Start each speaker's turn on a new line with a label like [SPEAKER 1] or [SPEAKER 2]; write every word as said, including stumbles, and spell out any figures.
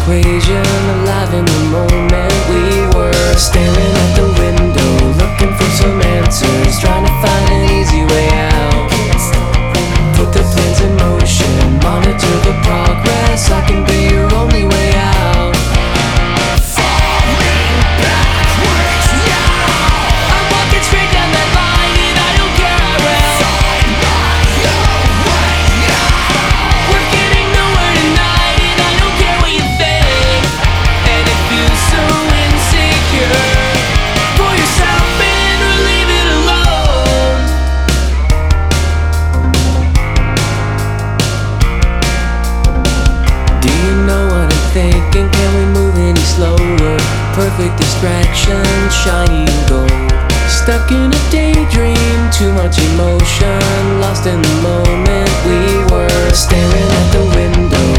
[SPEAKER 1] equation, alive in the moment. We were staring at the window, looking for some answers, trying to find an easy way out. Put the plans in motion, monitor the progress. I can be your only way out.
[SPEAKER 2] Falling backwards now.
[SPEAKER 1] I'm walking straight down that line and I don't care how well.
[SPEAKER 2] Find my way now.
[SPEAKER 1] We're getting nowhere tonight and I don't care what you think. And it feels so insecure. Pull yourself in or leave it alone. Do you know what I'm thinking? Can we move any slower? Perfect distraction, shiny and gold. Stuck in a daydream, too much emotion, lost in the moment. We were staring at the window,